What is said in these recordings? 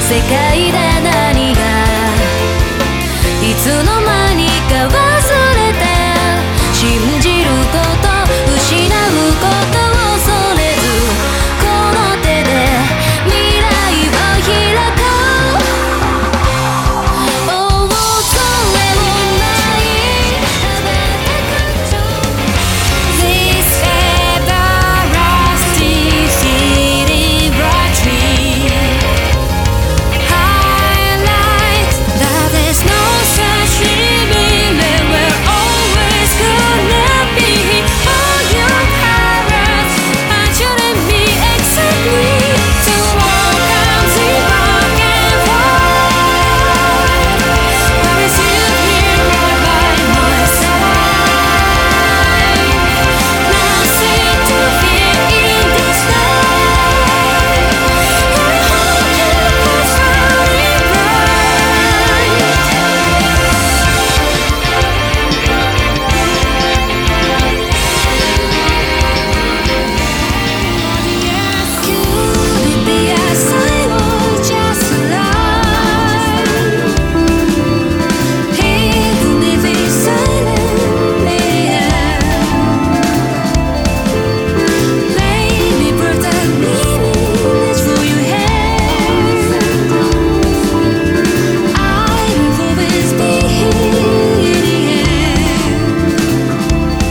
世界で何がいつの間にか忘れて信じること失うことを恐れずこの手で未来を開こう恐れをないThis everlasting city bright tree highlights that there's no such limit that we're always gonna be all your parents and shouldn't be exactly to all comes in black and white promise you here right by my side nothing to fear in this life I hope you can find it Could it be as I was just alive even if it's silently maybe protect me that's for your hands I will always be here in the end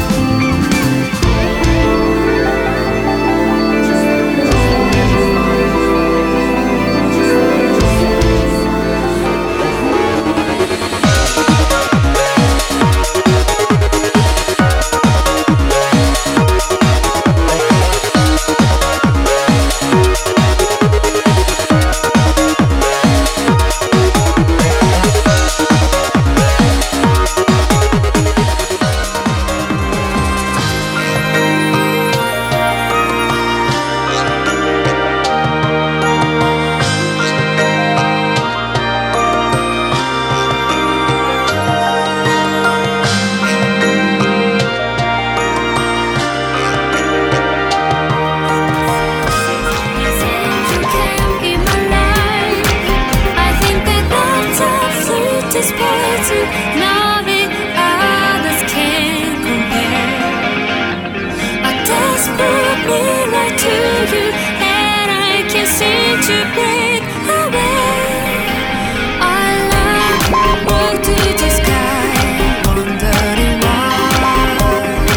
in my life I think that lots of sweetest parts of nothing others can compare I desperately like to you and I can't seem to break away I look to the sky wondering why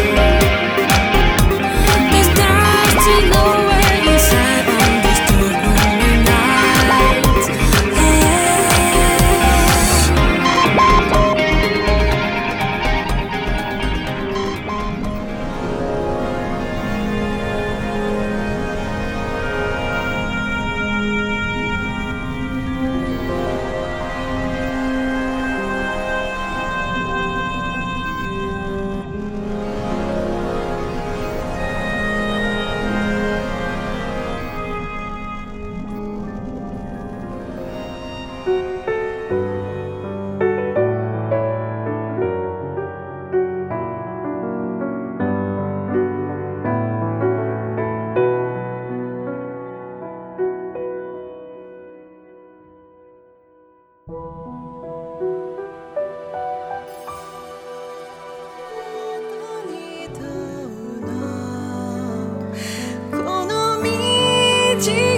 the stars to nowhere inside on this lonely nightこの道